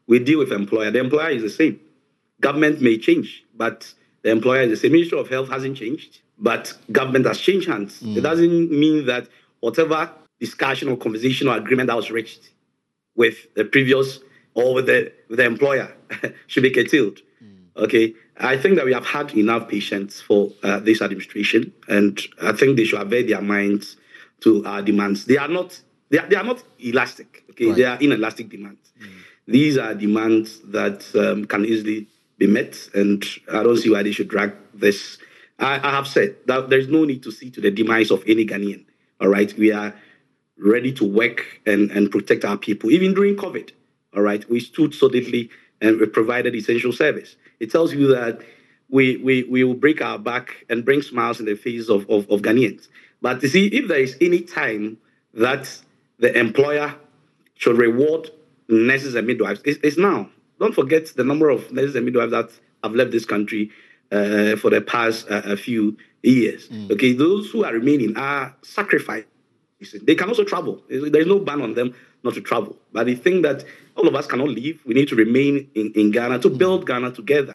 we deal with employer. The employer is the same. Government may change, but the employer is the same. Ministry of Health hasn't changed, but government has changed hands. It doesn't mean that whatever discussion or conversation or agreement that was reached with the previous or with the employer should be curtailed. Okay, I think that we have had enough patience for this administration, and I think they should have made their minds to our demands. They are not elastic. Okay, right. They are inelastic demands. These are demands that can easily be met, and I don't see why they should drag this. I have said that there's no need to see to the demise of any Ghanaian. All right, we are ready to work and protect our people, even during COVID. All right, we stood solidly and we provided essential service. It tells you that we will break our back and bring smiles in the face of Ghanaians. But you see, if there is any time that the employer should reward nurses and midwives, it's now. Don't forget the number of nurses and midwives that have left this country for the past a few years. Okay, those who are remaining are sacrificed. They can also travel. There's no ban on them not to travel. But the thing that all of us cannot leave, we need to remain in Ghana to build Ghana together.